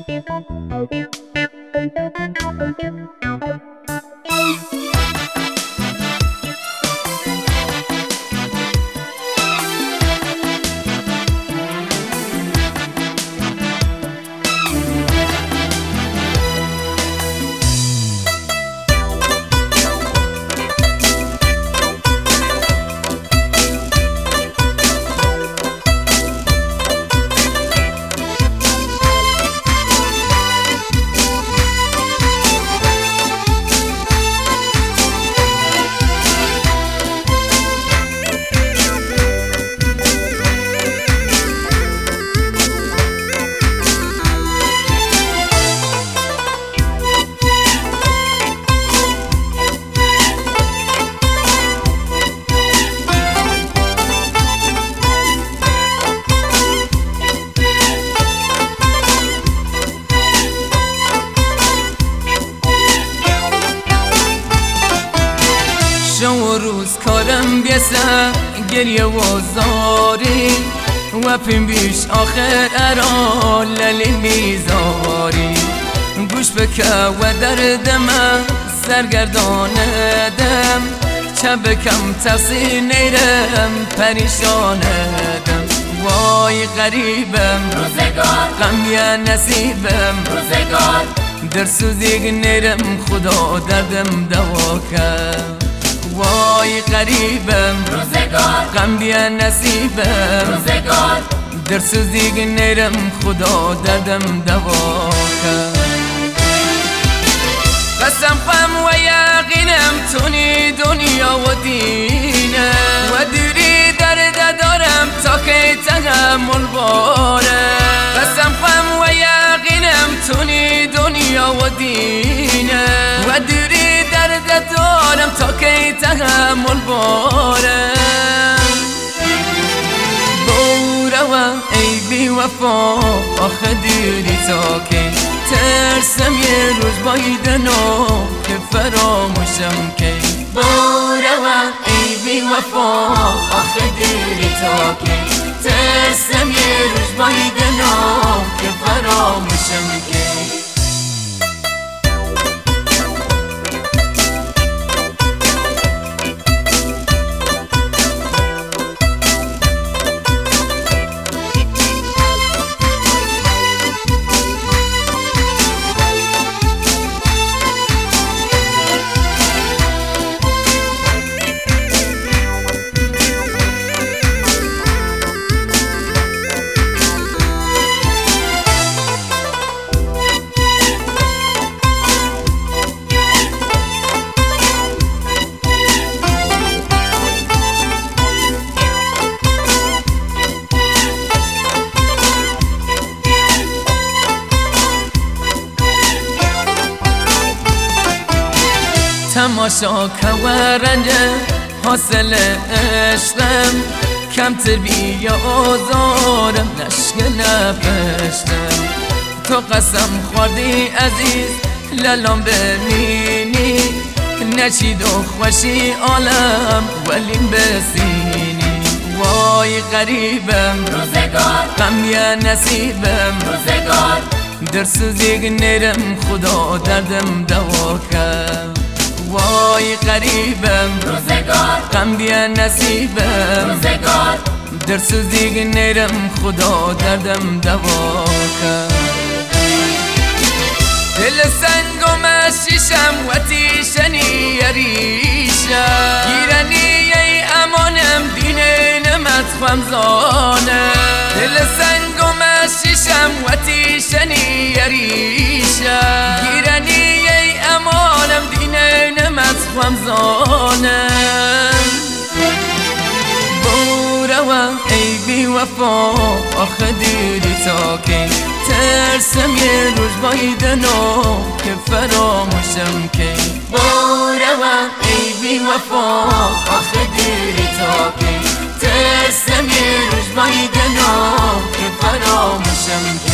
روز کارم بیسه گریه و زاری و پیم بیش آخر ارا للی میزاری گوش بکه و دردم سرگرداندم چه بکم تقصیر نیرم پریشاندم وای غریبم روزگار غم یا نصیبم روزگار در سوزیگ نیرم خدا دردم دوا کرد وای غریبم روزگار غم بیا نصیبم روزگار در سوزیگ نیرم خدا دردم دوا کرد قسم خم و یقینم تونی دنیا و دینم و دیری درد دارم تا که تحمل باره قسم خم و یقینم تونی دنیا و دینم و دیری درد دارم تا که تحمل بارم بورم ای بی وفا آخه دیری تا که ترسم یه روز بایدنو که فراموشم که بورم ای بی وفا آخه دیری تا که ترسم یه روز بایدنو که فراموشم که تماشا که و رنجه حاصل عشقم کمتر بیا آزارم نشک نپشتم تو قسم خوردی عزیز لالام ببینی نچید و خوشی عالم ولیم بسینی وای غریبم روزگار غم یا نصیبم روزگار در سوزیگ نیرم خدا دردم دوا کرد وای غریبم روزگار غم بیا نصیبم روزگار در سوزیگ نیرم خدا دردم دوا کرد دل سنگم شیشم و تیشنی ریشم گیرنی ای امانم دینه نمت خمزانم دل سنگم شیشم و تیشنی ریشم گیرنی ای امانم دینه نمت خمزانم بورم ای بی وفا آخه دیری تا که ترسم یه روز بایدنو که فراموشم که بورم ای بی وفا آخه دیری تا که ترسم یه روز بایدنو که فراموشم که